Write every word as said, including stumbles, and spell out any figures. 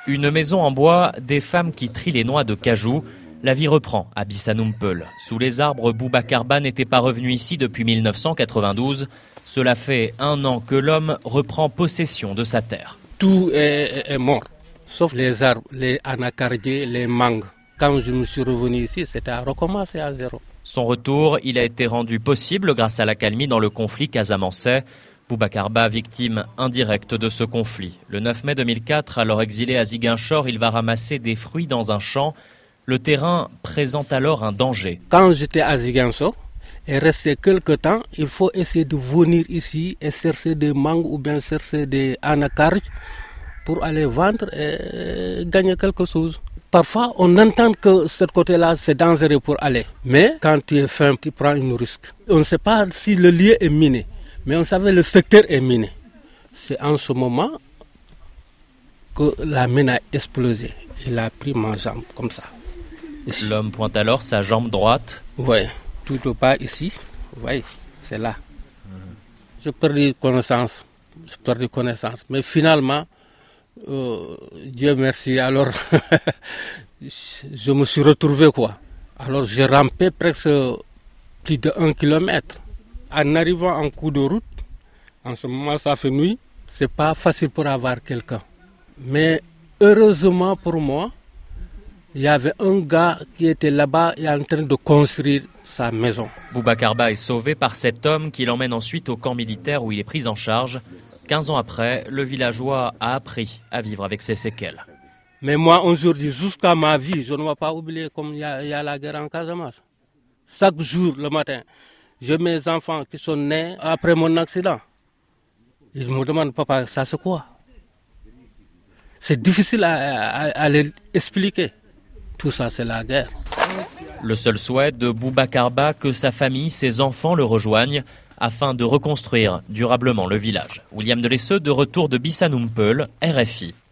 Une maison en bois, des femmes qui trient les noix de cajou. La vie reprend à Bissanumpel. Sous les arbres, Boubacar Ba n'était pas revenu ici depuis mille neuf cent quatre-vingt-douze. Cela fait un an que l'homme reprend possession de sa terre. Tout est, est mort, sauf les arbres, les anacardiers, les mangues. Quand je me suis revenu ici, c'était à recommencer à zéro. Son retour, il a été rendu possible grâce à l'accalmie dans le conflit casamançais. Boubacar Ba, victime indirecte de ce conflit. Le neuf mai deux mille quatre, alors exilé à Ziguinchor, il va ramasser des fruits dans un champ. Le terrain présente alors un danger. Quand j'étais à Ziguinchor et resté quelque temps, il faut essayer de venir ici et chercher des mangues ou bien chercher des anacards pour aller vendre et gagner quelque chose. Parfois, on entend que ce côté-là, c'est dangereux pour aller. Mais quand tu es faim, tu prends une risque. On ne sait pas si le lieu est miné, mais on savait que le secteur est miné. C'est en ce moment que la mine a explosé. Il a pris ma jambe comme ça. Ici. L'homme pointe alors sa jambe droite. Oui, tout au bas ici. Oui, c'est là. Je perds connaissance. Je perds connaissance. Mais finalement, euh, Dieu merci, alors je me suis retrouvé quoi. Alors j'ai rampé presque plus de un kilomètre. En arrivant en cours de route, en ce moment ça fait nuit, c'est pas facile pour avoir quelqu'un. Mais heureusement pour moi, il y avait un gars qui était là-bas et en train de construire sa maison. Boubacar Ba est sauvé par cet homme qui l'emmène ensuite au camp militaire où il est pris en charge. quinze ans après, le villageois a appris à vivre avec ses séquelles. Mais moi, aujourd'hui, jusqu'à ma vie, je ne vais pas oublier comme il y, y a la guerre en Casamance. Chaque jour, le matin, j'ai mes enfants qui sont nés après mon accident. Ils me demandent, papa, ça c'est quoi? C'est difficile à, à, à les expliquer. Tout ça, c'est la guerre. Le seul souhait de Boubacar Ba, que sa famille, ses enfants le rejoignent afin de reconstruire durablement le village. William Delesseux, de retour de Bissanumpel, R F I.